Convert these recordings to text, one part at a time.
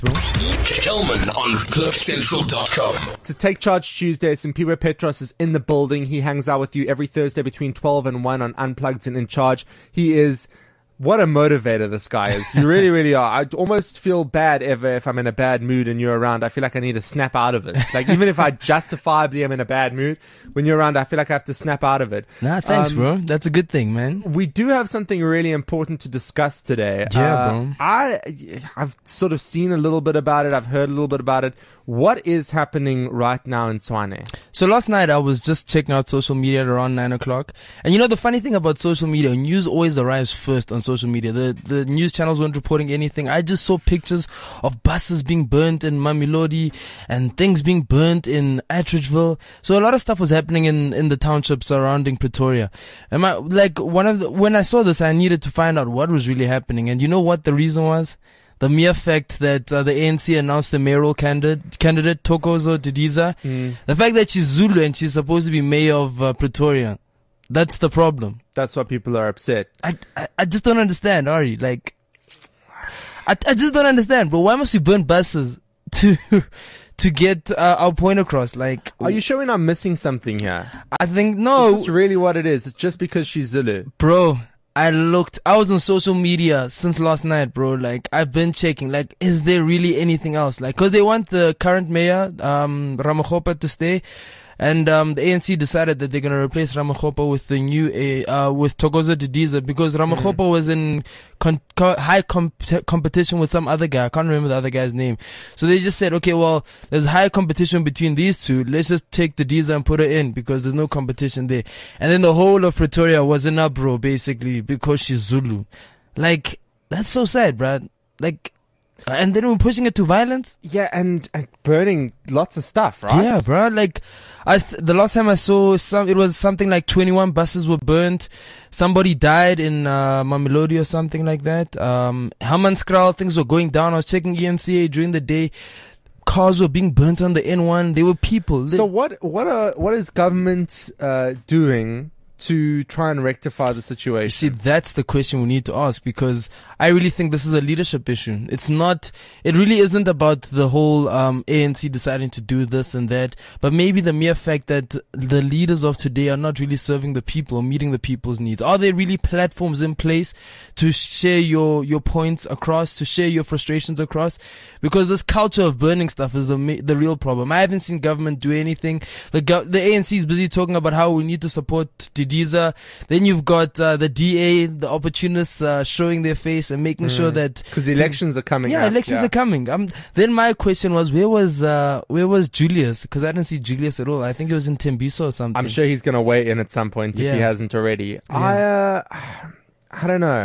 bro. Kelman on CliffCentral.com. It's a Take Charge Tuesday. Simpiwe Petros is in the building. He hangs out with you every Thursday between 12 and 1 on Unplugged and In Charge. He is... What a motivator this guy is. You really, really are. I almost feel bad if I'm in a bad mood and you're around. I feel like I need to snap out of it. Like, even if I justifiably am in a bad mood, when you're around, I feel like I have to snap out of it. Nah, thanks, bro. That's a good thing, man. We do have something really important to discuss today. Yeah, bro. I've sort of seen a little bit about it. I've heard a little bit about it. What is happening right now in Tshwane? So last night I was just checking out social media at around 9 o'clock. And you know, the funny thing about social media, news always arrives first on social media. The news channels weren't reporting anything. I just saw pictures of buses being burnt in Mamelodi and things being burnt in Atteridgeville. So a lot of stuff was happening in the townships surrounding Pretoria. And when I saw this, I needed to find out what was really happening. And you know what the reason was? The mere fact that the ANC announced the mayoral candidate Thokozo Didiza, the fact that she's Zulu and she's supposed to be mayor of Pretoria, that's the problem. That's why people are upset. I just don't understand, Ari. Like, I just don't understand, bro. Why must we burn buses to get our point across? Like, are you sure we're not missing something here? I think no. Is this really what it is? It's just because she's Zulu, bro. I was on social media since last night, bro. Like, I've been checking, like, is there really anything else? Like, cause they want the current mayor, Ramakgopa, to stay. And, the ANC decided that they're going to replace Ramakgopa with the new, with Thokozo Didiza, because Ramakgopa was in high competition with some other guy. I can't remember the other guy's name. So they just said, okay, well, there's high competition between these two. Let's just take Didiza and put her in because there's no competition there. And then the whole of Pretoria was in uproar, basically, because she's Zulu. Like, that's so sad, bruh. Like, and then we're pushing it to violence. Yeah, and burning lots of stuff, right? Yeah, bro. Like, the last time I saw it was something like 21 buses were burnt. Somebody died in Mamelodi or something like that. Hammanskraal, things were going down. I was checking EMCA during the day. Cars were being burnt on the N1. There were people. So what is government doing to try and rectify the situation? See, that's the question we need to ask, because I really think this is a leadership issue. It really isn't about the whole ANC deciding to do this and that, but maybe the mere fact that the leaders of today are not really serving the people or meeting the people's needs. Are there really platforms in place to share your points across, to share your frustrations across? Because this culture of burning stuff is the real problem. I haven't seen government do anything. The ANC is busy talking about how we need to support Didiza. Then you've got the DA, the opportunists showing their face and making sure that, because elections are coming. Yeah, elections are coming. Then my question was, where was Julius? Because I didn't see Julius at all. I think he was in Tembiso or something. I'm sure he's going to weigh in at some point if he hasn't already. Yeah. I don't know.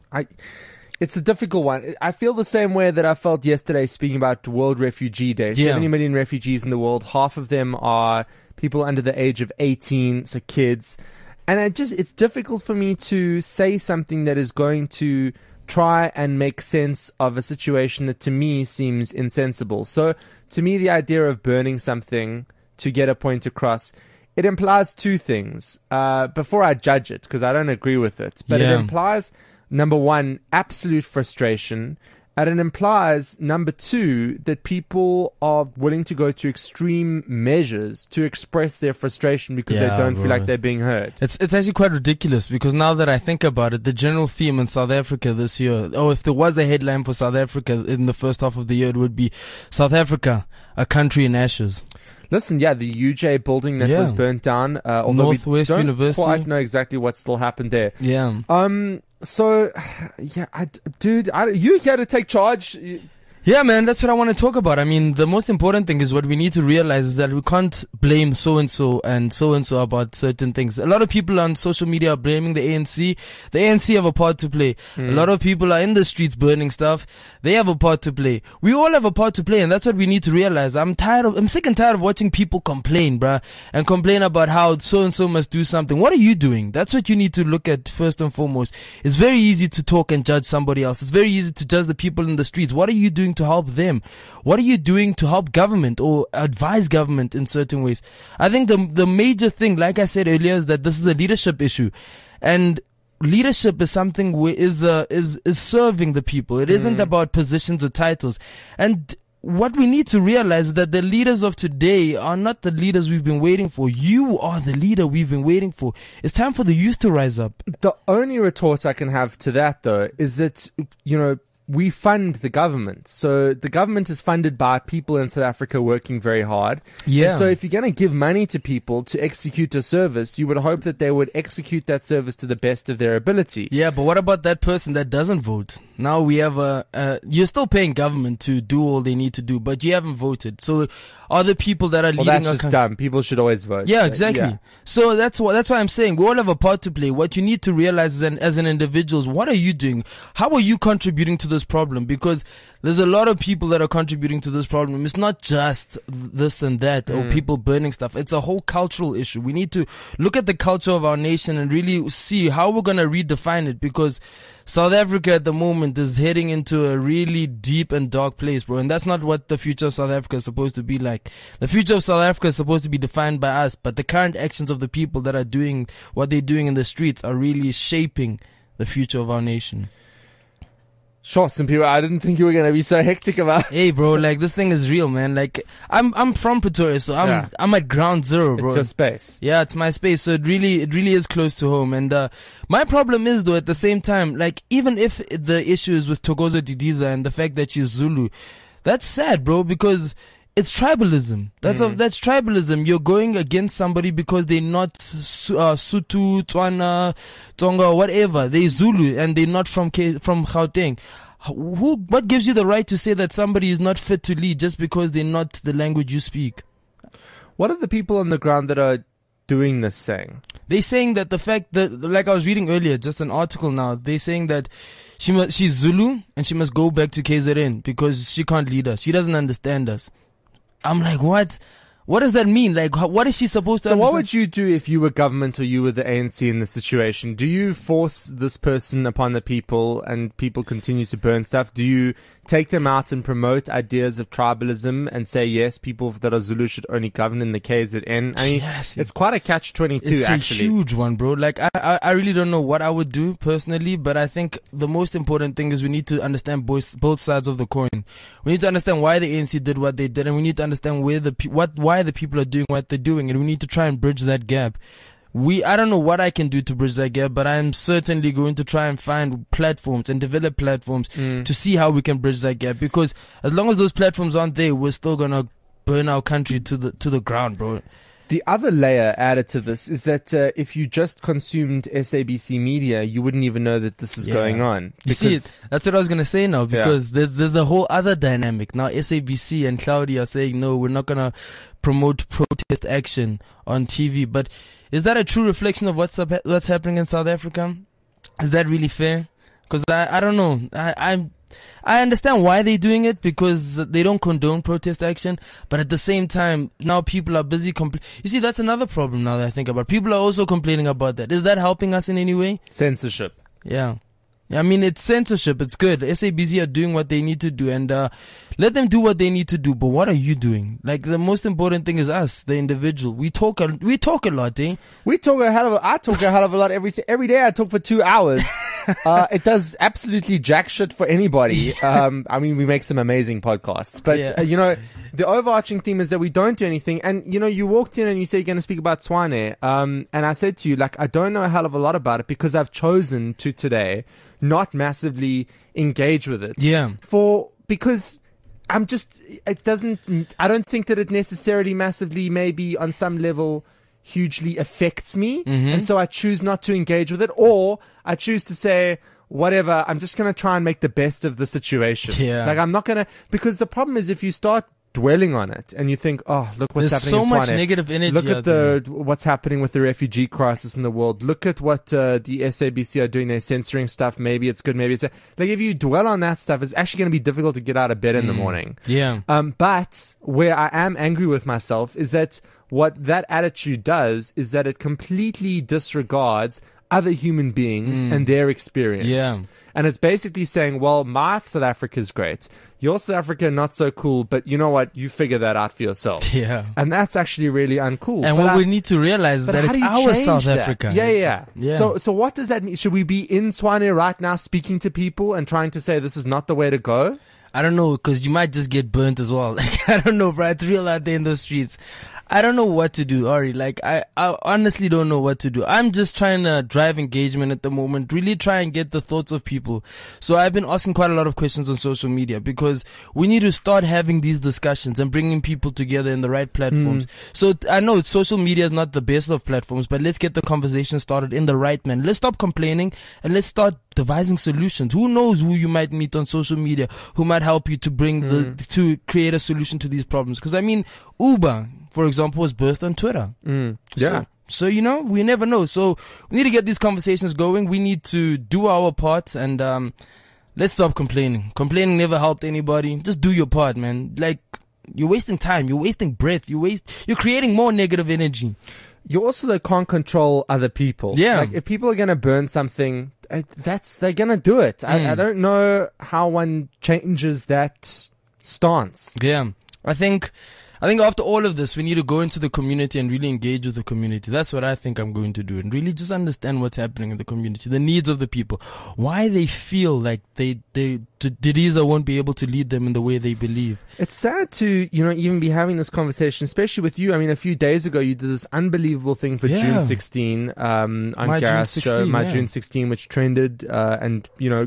It's a difficult one. I feel the same way that I felt yesterday speaking about World Refugee Day. 70 million refugees in the world. Half of them are people under the age of 18, so kids. And it's difficult for me to say something that is going to try and make sense of a situation that to me seems insensible. So to me, the idea of burning something to get a point across, it implies two things. Before I judge it, because I don't agree with it, but it implies, number one, absolute frustration. And it implies, number two, that people are willing to go to extreme measures to express their frustration because they don't feel like they're being heard. It's actually quite ridiculous, because now that I think about it, the general theme in South Africa this year, if there was a headline for South Africa in the first half of the year, it would be South Africa, a country in ashes. Listen, the UJ building that was burnt down, although Northwest we don't University. quite know exactly what still happened there. Yeah. So, dude, you here to take charge. Yeah, man, that's what I want to talk about. I mean, the most important thing is what we need to realize is that we can't blame so-and-so and so-and-so about certain things. A lot of people on social media are blaming the ANC. The ANC have a part to play. A lot of people are in the streets burning stuff. They have a part to play. We all have a part to play, and that's what we need to realize. I'm sick and tired of watching people complain, bruh, and complain about how so-and-so must do something. What are you doing? That's what you need to look at first and foremost. It's very easy to talk and judge somebody else. It's very easy to judge the people in the streets. What are you doing to help them? What are you doing to help government or advise government in certain ways? I think the major thing, like I said earlier, is that this is a leadership issue. And leadership is something is serving the people. It isn't about positions or titles. And what we need to realize is that the leaders of today are not the leaders we've been waiting for. You are the leader we've been waiting for. It's time for the youth to rise up. The only retort I can have to that, though, is that, we fund the government. So the government is funded by people in South Africa working very hard. Yeah. And so if you're going to give money to people to execute a service, you would hope that they would execute that service to the best of their ability. Yeah, but what about that person that doesn't vote? Now we have you're still paying government to do all they need to do, but you haven't voted. So are the people that are leading that's just dumb. People should always vote. Yeah, exactly. Yeah. So that's why I'm saying we all have a part to play. What you need to realize is as an individual, what are you doing? How are you contributing to this problem? Because there's a lot of people that are contributing to this problem. It's not just this and that or people burning stuff. It's a whole cultural issue. We need to look at the culture of our nation and really see how we're going to redefine it, because South Africa at the moment is heading into a really deep and dark place, bro. And that's not what the future of South Africa is supposed to be like. The future of South Africa is supposed to be defined by us, but the current actions of the people that are doing what they're doing in the streets are really shaping the future of our nation. Sure, some people, I didn't think you were going to be so hectic about it. Hey, bro, like, this thing is real, man. Like, I'm from Pretoria, so I'm at ground zero, bro. It's your space. Yeah, it's my space, so it really is close to home. And my problem is, though, at the same time, like, even if the issue is with Thokoza Didiza and the fact that she's Zulu, that's sad, bro, because it's tribalism. That's tribalism. You're going against somebody because they're not Sotho, Tswana, Tsonga, whatever. They're Zulu and they're not from Gauteng. What gives you the right to say that somebody is not fit to lead just because they're not the language you speak? What are the people on the ground that are doing this saying? They're saying that the fact that, like I was reading earlier, just an article now, they're saying that she's Zulu and she must go back to KZN because she can't lead us. She doesn't understand us. I'm like, what? What does that mean? Like, what is she supposed to understand? So what would you do if you were government or you were the ANC in this situation? Do you force this person upon the people and people continue to burn stuff? Do you take them out and promote ideas of tribalism and say, yes, people that are Zulu should only govern in the KZN? I mean, yes, it's quite a catch-22, it's actually. It's a huge one, bro. Like, I really don't know what I would do personally, but I think the most important thing is we need to understand both sides of the coin. We need to understand why the ANC did what they did, and we need to understand why the people are doing what they're doing, and we need to try and bridge that gap. I don't know what I can do to bridge that gap, but I'm certainly going to try and find platforms and develop platforms to see how we can bridge that gap, because as long as those platforms aren't there, we're still gonna burn our country to the ground, bro. The other layer added to this is that if you just consumed SABC media, you wouldn't even know that this is going on. You see it? That's what I was going to say now, because there's a whole other dynamic. Now SABC and Cloudy are saying, no, we're not going to promote protest action on TV. But is that a true reflection of what's happening in South Africa? Is that really fair? Because I don't know. I understand why they're doing it, because they don't condone protest action, but at the same time, now people are busy you see, that's another problem now that I think about. People are also complaining about that. Is that helping us in any way? Censorship. Yeah. I mean, it's censorship. It's good. SABC are doing what they need to do, and let them do what they need to do. But what are you doing? Like, the most important thing is us, the individual. We talk a lot, eh? I talk a hell of a lot every day. I talk for 2 hours. It does absolutely jack shit for anybody. I mean, we make some amazing podcasts, but the overarching theme is that we don't do anything. And you walked in and you said you're going to speak about Tshwane. And I said to you, like, I don't know a hell of a lot about it because I've chosen to today not massively engage with it. Yeah. Because I don't think that it necessarily massively, maybe on some level, hugely affects me. And so I choose not to engage with it, or I choose to say, whatever, I'm just going to try and make the best of the situation. Yeah. Like, I'm not going to, because the problem is if you start dwelling on it and you think, oh, look what's happening in Tshwane. There's so much negative energy. Look at what's happening with the refugee crisis in the world. Look at what the SABC are doing. They're censoring stuff. Maybe it's good. Maybe it's like, if you dwell on that stuff, it's actually going to be difficult to get out of bed in the morning. Yeah. But where I am angry with myself is that what that attitude does is that it completely disregards other human beings and their experience. Yeah. And it's basically saying, well, my South Africa is great. Your South Africa, not so cool, but you know what? You figure that out for yourself. Yeah. And that's actually really uncool. And what we need to realize is that it's our South Africa. Yeah. Yeah. So what does that mean? Should we be in Tshwane right now speaking to people and trying to say this is not the way to go? I don't know, because you might just get burnt as well. Like, I don't know, bro. It's real out there in those streets. I don't know what to do, Ari. Like, I honestly don't know what to do. I'm just trying to drive engagement at the moment, really try and get the thoughts of people. So I've been asking quite a lot of questions on social media because we need to start having these discussions and bringing people together in the right platforms. So I know social media is not the best of platforms, but let's get the conversation started in the right man. Let's stop complaining and let's start devising solutions. Who knows who you might meet on social media who might help you to bring to create a solution to these problems. Because I mean, Uber, for example, was birthed on Twitter. Yeah. So, you know, we never know. So we need to get these conversations going. We need to do our part and let's stop complaining. Complaining never helped anybody. Just do your part, man. Like, you're wasting time. You're wasting breath. You're creating more negative energy. You also can't control other people. Yeah. Like, if people are going to burn something, they're going to do it. I don't know how one changes that stance. Yeah. I think after all of this, we need to go into the community and really engage with the community. That's what I think I'm going to do, and really just understand what's happening in the community, the needs of the people, why they feel like Didiza won't be able to lead them in the way they believe. It's sad to, even be having this conversation, especially with you. I mean, a few days ago, you did this unbelievable thing for June 16 on Gareth's show, June 16, which trended and,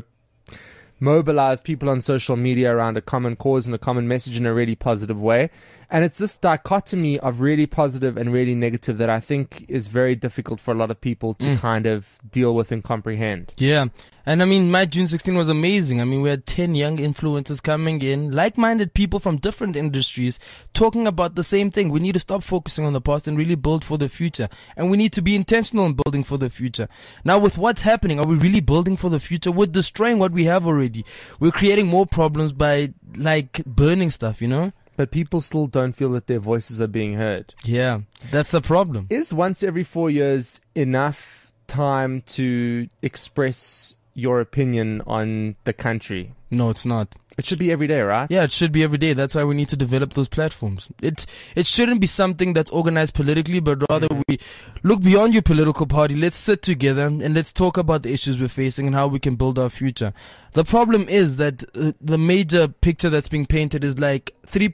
mobilize people on social media around a common cause and a common message in a really positive way. And it's this dichotomy of really positive and really negative that I think is very difficult for a lot of people to kind of deal with and comprehend. Yeah. And I mean, my June 16 was amazing. I mean, we had 10 young influencers coming in, like-minded people from different industries, talking about the same thing. We need to stop focusing on the past and really build for the future. And we need to be intentional in building for the future. Now, with what's happening, are we really building for the future? We're destroying what we have already. We're creating more problems by, burning stuff, But people still don't feel that their voices are being heard. Yeah, that's the problem. Is once every 4 years enough time to express your opinion on the country? No, it's not. It should be every day, right? Yeah, it should be every day. That's why we need to develop those platforms. It shouldn't be something that's organized politically, but rather we look beyond your political party. Let's sit together and let's talk about the issues we're facing and how we can build our future. The problem is that the major picture that's being painted is like three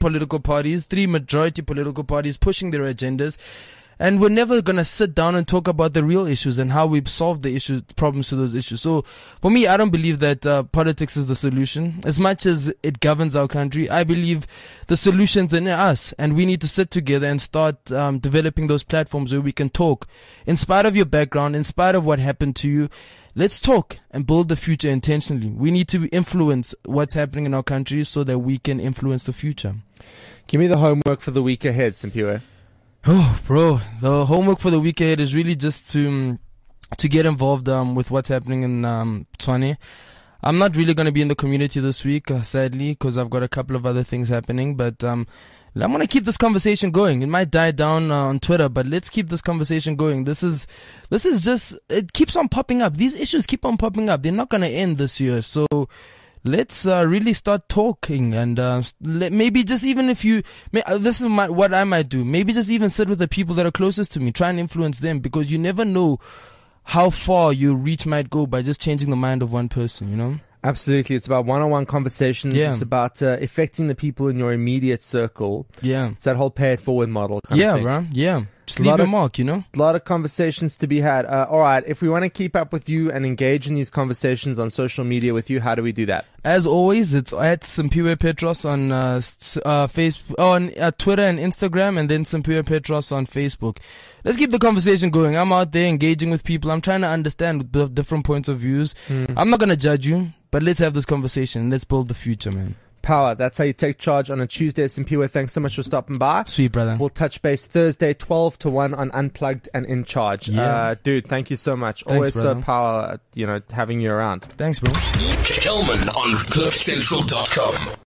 majority political parties pushing their agendas. And we're never going to sit down and talk about the real issues and how we solve the problems to those issues. So for me, I don't believe that politics is the solution. As much as it governs our country, I believe the solution's in us. And we need to sit together and start developing those platforms where we can talk. In spite of your background, in spite of what happened to you, let's talk and build the future intentionally. We need to influence what's happening in our country so that we can influence the future. Give me the homework for the week ahead, Simpiwe. Oh, bro, the homework for the week ahead is really just to get involved with what's happening in Tshwane. I'm not really going to be in the community this week, sadly, because I've got a couple of other things happening. But I'm going to keep this conversation going. It might die down on Twitter, but let's keep this conversation going. This is just, it keeps on popping up. These issues keep on popping up. They're not going to end this year. So let's really start talking and maybe just even if this is what I might do. Maybe just even sit with the people that are closest to me, try and influence them, because you never know how far your reach might go by just changing the mind of one person, Absolutely. It's about one-on-one conversations. Yeah. It's about affecting the people in your immediate circle. Yeah. It's that whole pay it forward model kind of thing. Bro. Yeah. Just leave a mark, A lot of conversations to be had. All right. If we want to keep up with you and engage in these conversations on social media with you, how do we do that? As always, it's at Simpiwe Petros on Facebook, on Twitter and Instagram, and then Simpiwe Petros on Facebook. Let's keep the conversation going. I'm out there engaging with people. I'm trying to understand the different points of views. I'm not going to judge you, but let's have this conversation. Let's build the future, man. Power. That's how you take charge on a Tuesday. Simpiwe, thanks so much for stopping by. Sweet, brother. We'll touch base Thursday, 12 to 1 on Unplugged and In Charge. Yeah. Dude, thank you so much. Thanks, Always brother. power, having you around. Thanks, bro. Kelman on CliffCentral.com.